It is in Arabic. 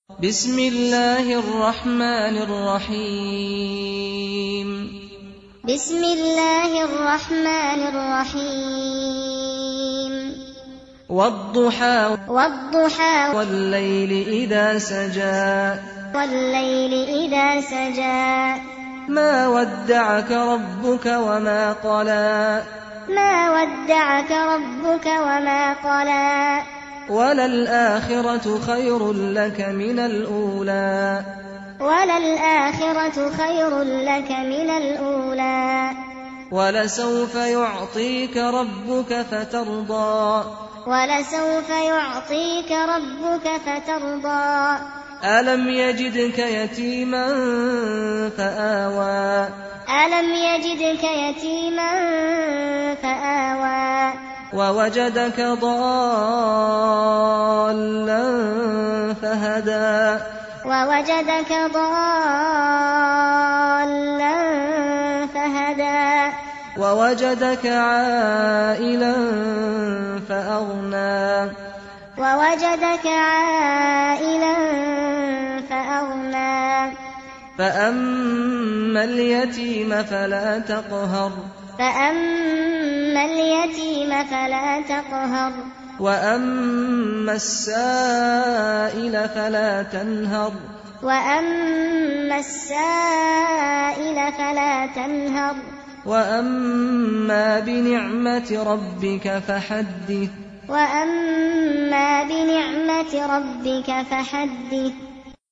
بسم الله الرحمن الرحيم بسم الله الرحمن الرحيم والضحى والليل إذا سجى ما ودعك ربك وما قلى وللآخرة خير لك من الأولى ولسوف يعطيك ربك فترضى ألم يجدك يتيما فآوى ووجدك ضالا فهدى ووجدك عائلا فأغنى فأما اليتيم فلا تقهر وأما السائل فلا تنهر وأما بنعمة ربك فحدث